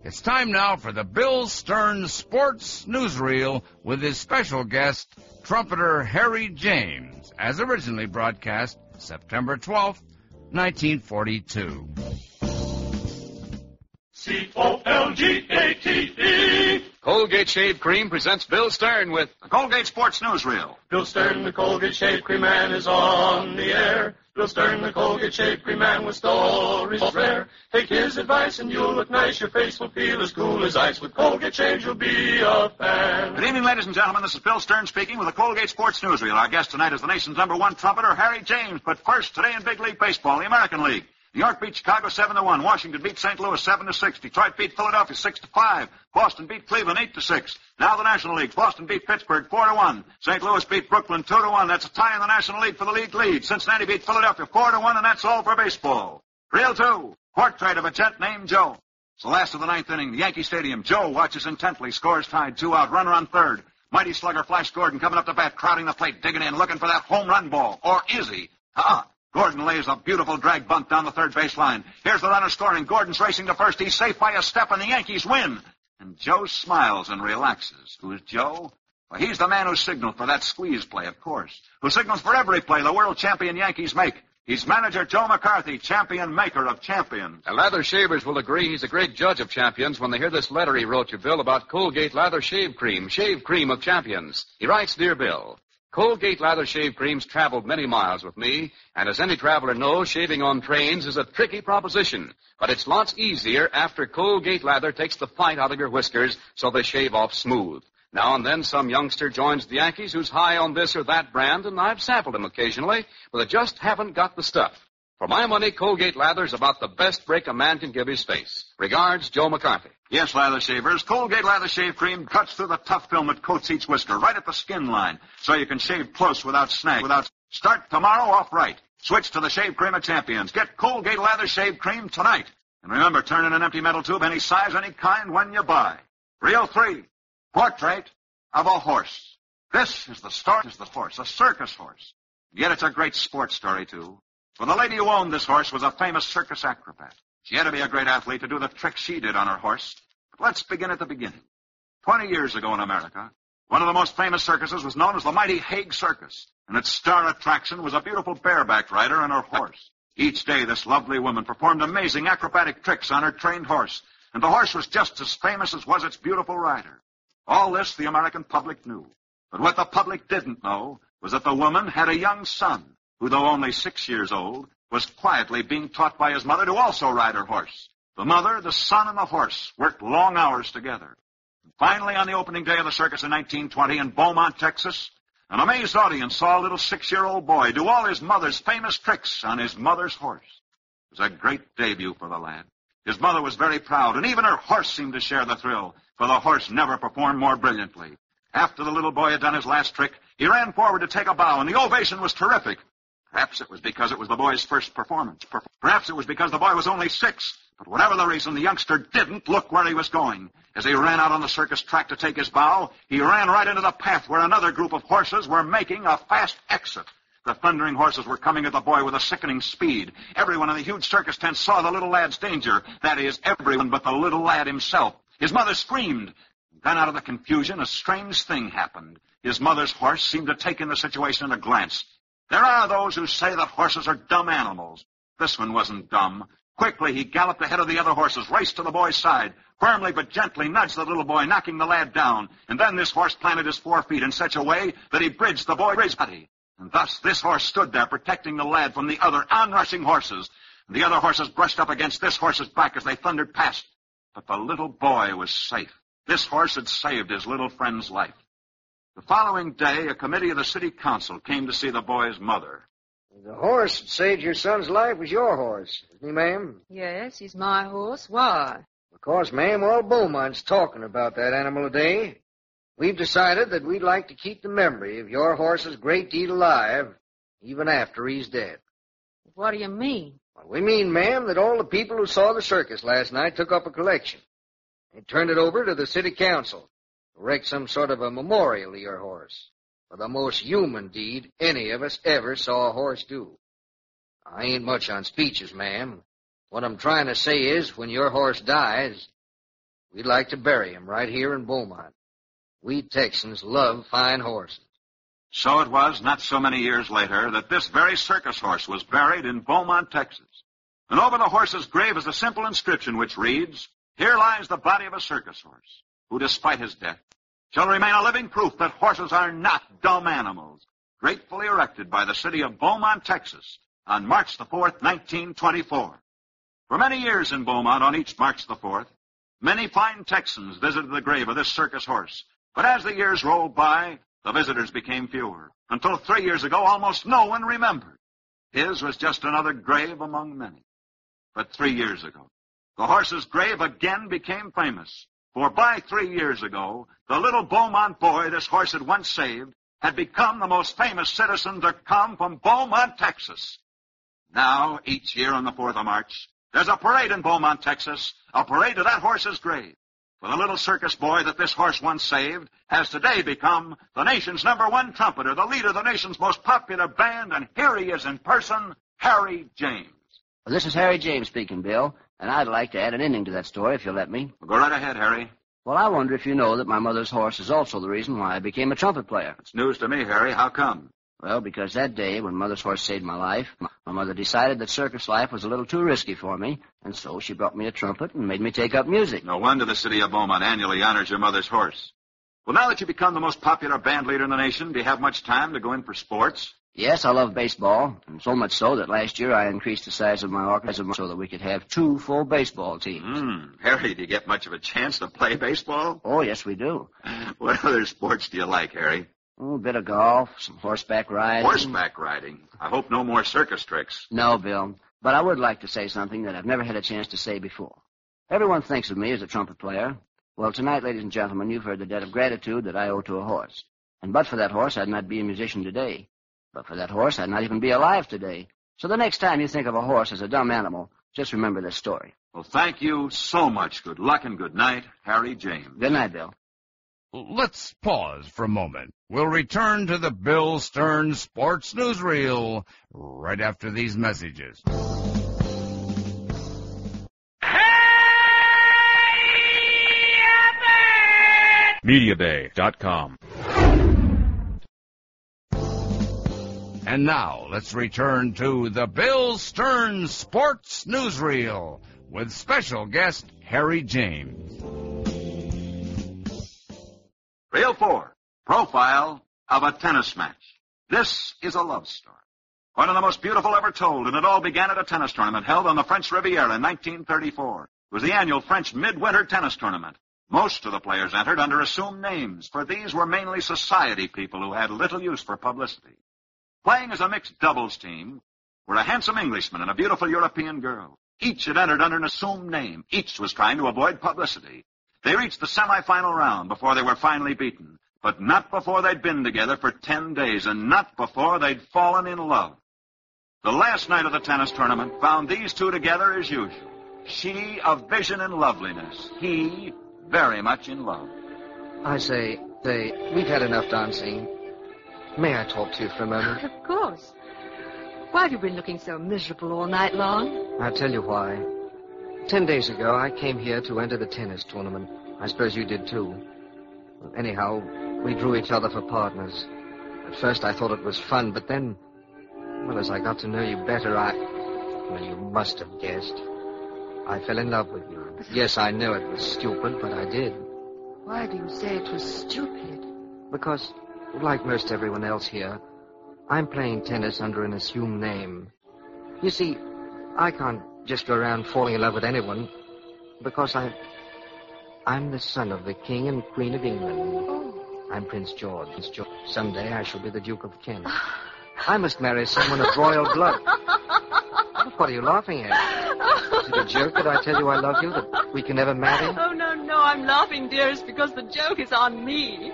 It's time now for the Bill Stern Sports Newsreel with his special guest, trumpeter Harry James, as originally broadcast September 12th, 1942. C-O-L-G-A-T-E. Colgate Shave Cream presents Bill Stern with the Colgate Sports Newsreel. Bill Stern, the Colgate Shave Cream Man, is on the air. Bill Stern, the Colgate Shave Cream Man, with stories rare. Take his advice and you'll look nice. Your face will feel as cool as ice. With Colgate Shave, you'll be a fan. Good evening, ladies and gentlemen. This is Bill Stern speaking with the Colgate Sports Newsreel. Our guest tonight is the nation's #1 trumpeter, Harry James. But first, today in Big League Baseball, the American League. New York beat Chicago 7-1. Washington beat St. Louis 7-6. Detroit beat Philadelphia 6-5. Boston beat Cleveland 8-6. Now the National League. Boston beat Pittsburgh 4-1. St. Louis beat Brooklyn 2-1. That's a tie in the National League for the league lead. Cincinnati beat Philadelphia 4-1, and that's all for baseball. Reel 2. Portrait of a gent named Joe. It's the last of the ninth inning. The Yankee Stadium. Joe watches intently. Scores tied. 2 out. Runner on third. Mighty slugger Flash Gordon coming up to bat, crowding the plate, digging in, looking for that home run ball. Or is he? Gordon lays a beautiful drag bunt down the third baseline. Here's the runner scoring. Gordon's racing to first. He's safe by a step, and the Yankees win. And Joe smiles and relaxes. Who's Joe? Well, he's the man who signaled for that squeeze play, of course. Who signals for every play the world champion Yankees make. He's manager Joe McCarthy, champion maker of champions. And lather shavers will agree he's a great judge of champions when they hear this letter he wrote you, Bill, about Colgate Lather Shave Cream of champions. He writes, Dear Bill, Colgate Lather Shave Cream's traveled many miles with me, and as any traveler knows, shaving on trains is a tricky proposition. But it's lots easier after Colgate Lather takes the fight out of your whiskers so they shave off smooth. Now and then some youngster joins the Yankees who's high on this or that brand, and I've sampled him occasionally, but they just haven't got the stuff. For my money, Colgate Lather's about the best break a man can give his face. Regards, Joe McCarthy. Yes, lather shavers. Colgate Lather Shave Cream cuts through the tough film that coats each whisker right at the skin line, so you can shave close without snag. Start tomorrow off right. Switch to the shave cream of champions. Get Colgate Lather Shave Cream tonight. And remember, turn in an empty metal tube, any size, any kind, when you buy. Reel 3. Portrait of a horse. This is the story of the horse, a circus horse. Yet it's a great sports story, too. For the lady who owned this horse was a famous circus acrobat. She had to be a great athlete to do the tricks she did on her horse. But let's begin at the beginning. 20 years ago in America, one of the most famous circuses was known as the mighty Hague Circus, and its star attraction was a beautiful bareback rider and her horse. Each day, this lovely woman performed amazing acrobatic tricks on her trained horse, and the horse was just as famous as was its beautiful rider. All this the American public knew. But what the public didn't know was that the woman had a young son, who, though only 6 years old, was quietly being taught by his mother to also ride her horse. The mother, the son, and the horse worked long hours together. And finally, on the opening day of the circus in 1920 in Beaumont, Texas, an amazed audience saw a little 6-year-old boy do all his mother's famous tricks on his mother's horse. It was a great debut for the lad. His mother was very proud, and even her horse seemed to share the thrill, for the horse never performed more brilliantly. After the little boy had done his last trick, he ran forward to take a bow, and the ovation was terrific. Perhaps it was because it was the boy's first performance. Perhaps it was because the boy was only 6. But whatever the reason, the youngster didn't look where he was going. As he ran out on the circus track to take his bow, he ran right into the path where another group of horses were making a fast exit. The thundering horses were coming at the boy with a sickening speed. Everyone in the huge circus tent saw the little lad's danger. That is, everyone but the little lad himself. His mother screamed. Then out of the confusion, a strange thing happened. His mother's horse seemed to take in the situation at a glance. There are those who say that horses are dumb animals. This one wasn't dumb. Quickly, he galloped ahead of the other horses, raced to the boy's side, firmly but gently nudged the little boy, knocking the lad down. And then this horse planted his 4 feet in such a way that he bridged the boy's body. And thus this horse stood there, protecting the lad from the other onrushing horses. And the other horses brushed up against this horse's back as they thundered past. But the little boy was safe. This horse had saved his little friend's life. The following day, a committee of the city council came to see the boy's mother. The horse that saved your son's life was your horse, isn't he, ma'am? Yes, he's my horse. Why? Of course, ma'am, all Beaumont's talking about that animal today. We've decided that we'd like to keep the memory of your horse's great deed alive, even after he's dead. What do you mean? Well, we mean, ma'am, that all the people who saw the circus last night took up a collection. They turned it over to the city council. Erect some sort of a memorial to your horse for the most human deed any of us ever saw a horse do. I ain't much on speeches, ma'am. What I'm trying to say is, when your horse dies, we'd like to bury him right here in Beaumont. We Texans love fine horses. So it was, not so many years later, that this very circus horse was buried in Beaumont, Texas. And over the horse's grave is a simple inscription which reads, "Here lies the body of a circus horse, who, despite his death, shall remain a living proof that horses are not dumb animals," gratefully erected by the city of Beaumont, Texas, on March the 4th, 1924. For many years in Beaumont, on each March the 4th, many fine Texans visited the grave of this circus horse. But as the years rolled by, the visitors became fewer, until 3 years ago almost no one remembered. His was just another grave among many. But 3 years ago, the horse's grave again became famous. For by 3 years ago, the little Beaumont boy this horse had once saved had become the most famous citizen to come from Beaumont, Texas. Now, each year on the 4th of March, there's a parade in Beaumont, Texas, a parade to that horse's grave. For the little circus boy that this horse once saved has today become the nation's #1 trumpeter, the leader of the nation's most popular band, and here he is in person, Harry James. Well, this is Harry James speaking, Bill, and I'd like to add an ending to that story, if you'll let me. Well, go right ahead, Harry. Well, I wonder if you know that my mother's horse is also the reason why I became a trumpet player. It's news to me, Harry. How come? Well, because that day, when Mother's horse saved my life, my mother decided that circus life was a little too risky for me, and so she brought me a trumpet and made me take up music. No wonder the city of Beaumont annually honors your mother's horse. Well, now that you've become the most popular band leader in the nation, do you have much time to go in for sports? Yes, I love baseball, and so much so that last year I increased the size of my orchestra so that we could have 2 full baseball teams. Harry, do you get much of a chance to play baseball? Oh, yes, we do. What other sports do you like, Harry? Oh, a bit of golf, some horseback riding. Horseback riding? I hope no more circus tricks. No, Bill, but I would like to say something that I've never had a chance to say before. Everyone thinks of me as a trumpet player. Well, tonight, ladies and gentlemen, you've heard the debt of gratitude that I owe to a horse. And but for that horse, I'd not be a musician today. But for that horse, I'd not even be alive today. So the next time you think of a horse as a dumb animal, just remember this story. Well, thank you so much. Good luck and good night, Harry James. Good night, Bill. Let's pause for a moment. We'll return to the Bill Stern Sports Newsreel right after these messages. MediaBay.com. And now, let's return to the Bill Stern Sports Newsreel with special guest Harry James. Reel 4, Profile of a Tennis Match. This is a love story. One of the most beautiful ever told, and it all began at a tennis tournament held on the French Riviera in 1934. It was the annual French Midwinter Tennis Tournament. Most of the players entered under assumed names, for these were mainly society people who had little use for publicity. Playing as a mixed doubles team were a handsome Englishman and a beautiful European girl. Each had entered under an assumed name. Each was trying to avoid publicity. They reached the semifinal round before they were finally beaten, but not before they'd been together for 10 days, and not before they'd fallen in love. The last night of the tennis tournament found these two together as usual. She of vision and loveliness. He very much in love. I say, we've had enough dancing. May I talk to you for a moment? Of course. Why have you been looking so miserable all night long? I'll tell you why. 10 days ago, I came here to enter the tennis tournament. I suppose you did, too. Well, anyhow, we drew each other for partners. At first, I thought it was fun, but then, well, as I got to know you better, well, you must have guessed. I fell in love with you. Yes, I know it was stupid, but I did. Why do you say it was stupid? Because, like most everyone else here, I'm playing tennis under an assumed name. You see, I can't just go around falling in love with anyone, because I'm the son of the King and Queen of England. Oh. I'm Prince George. Someday I shall be the Duke of Kent. I must marry someone of royal blood. What are you laughing at? Is it a joke that I tell you I love you, that we can never marry? Oh, no, I'm laughing, dearest, because the joke is on me.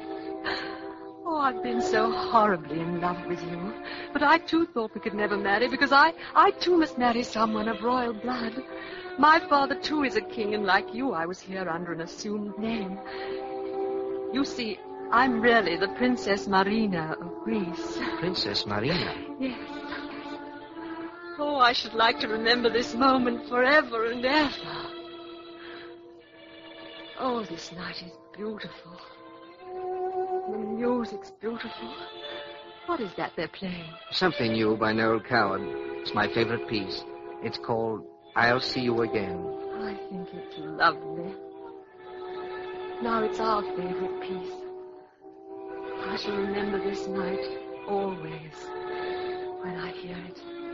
Oh, I've been so horribly in love with you. But I, too, thought we could never marry, because I, too, must marry someone of royal blood. My father, too, is a king, and like you, I was here under an assumed name. You see, I'm really the Princess Marina of Greece. Princess Marina? Yes. Oh, I should like to remember this moment forever and ever. Oh, this night is beautiful. The music's beautiful. What is that they're playing? Something new by Noel Coward. It's my favorite piece. It's called I'll See You Again. I think it's lovely. Now it's our favorite piece. I shall remember this night always when I hear it.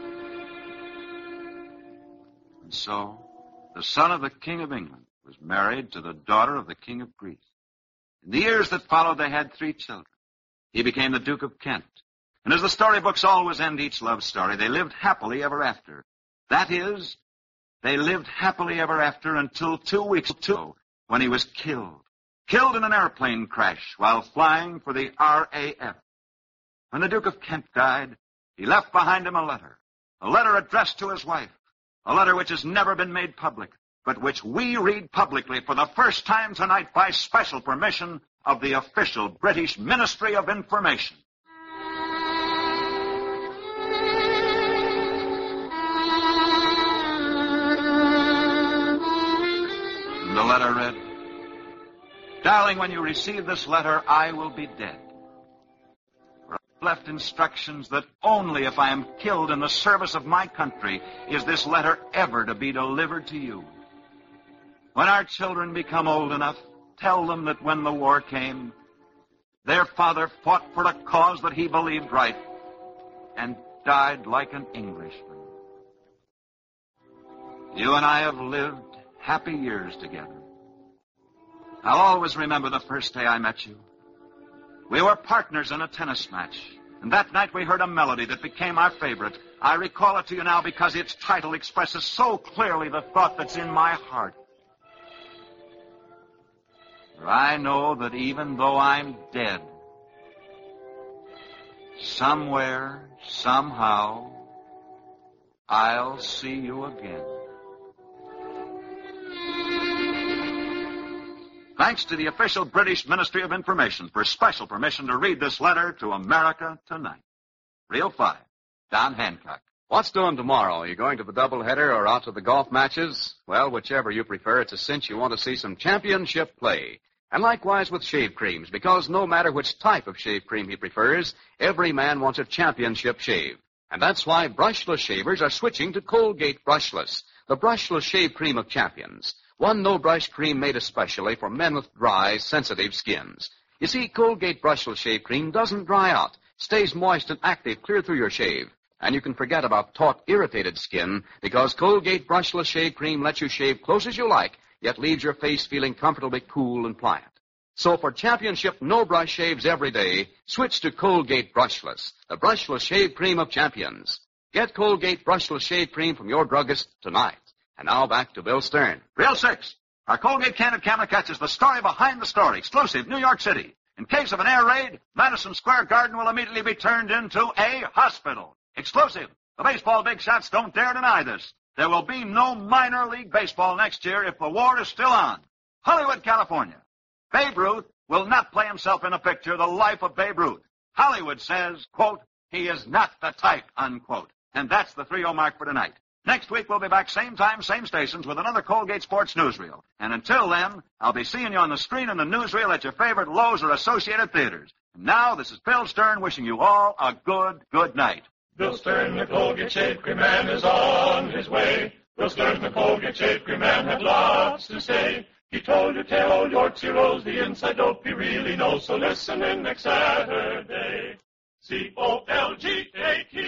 And so, the son of the King of England was married to the daughter of the King of Greece. In the years that followed, they had 3 children. He became the Duke of Kent. And as the storybooks always end each love story, they lived happily ever after. That is, they lived happily ever after until 2 weeks ago, when he was killed. Killed in an airplane crash while flying for the RAF. When the Duke of Kent died, he left behind him a letter addressed to his wife, a letter which has never been made public, but which we read publicly for the first time tonight by special permission of the official British Ministry of Information. The letter read, "Darling, when you receive this letter, I will be dead. For I've left instructions that only if I am killed in the service of my country is this letter ever to be delivered to you. When our children become old enough, tell them that when the war came, their father fought for a cause that he believed right and died like an Englishman. You and I have lived happy years together. I'll always remember the first day I met you. We were partners in a tennis match, and that night we heard a melody that became our favorite. I recall it to you now because its title expresses so clearly the thought that's in my heart. For I know that even though I'm dead, somewhere, somehow, I'll see you again." Thanks to the official British Ministry of Information for special permission to read this letter to America tonight. Reel 5, Don Hancock. What's doing tomorrow? Are you going to the doubleheader or out to the golf matches? Well, whichever you prefer, it's a cinch you want to see some championship play. And likewise with shave creams, because no matter which type of shave cream he prefers, every man wants a championship shave. And that's why brushless shavers are switching to Colgate Brushless, the brushless shave cream of champions. One no-brush cream made especially for men with dry, sensitive skins. You see, Colgate Brushless Shave Cream doesn't dry out, stays moist and active clear through your shave. And you can forget about taut, irritated skin, because Colgate Brushless Shave Cream lets you shave close as you like, yet leaves your face feeling comfortably cool and pliant. So for championship no-brush shaves every day, switch to Colgate Brushless, the brushless shave cream of champions. Get Colgate Brushless Shave Cream from your druggist tonight. And now back to Bill Stern. Reel 6. Our Colgate Candid Camera catches the story behind the story. Exclusive, New York City. In case of an air raid, Madison Square Garden will immediately be turned into a hospital. Exclusive. The baseball big shots don't dare deny this. There will be no minor league baseball next year if the war is still on. Hollywood, California. Babe Ruth will not play himself in a picture, The Life of Babe Ruth. Hollywood says, quote, he is not the type, unquote. And that's the 3-0 mark for tonight. Next week, we'll be back same time, same stations with another Colgate Sports Newsreel. And until then, I'll be seeing you on the screen and the newsreel at your favorite Lowe's or Associated Theaters. And now, this is Bill Stern wishing you all a good night. Bill Stern, the Colgate Shave Cream Man, is on his way. Bill Stern, the Colgate Shave Cream Man, had lots to say. He told you tell Yorkshire Rose the inside dope he really knows. So listen in next Saturday. COLGATE.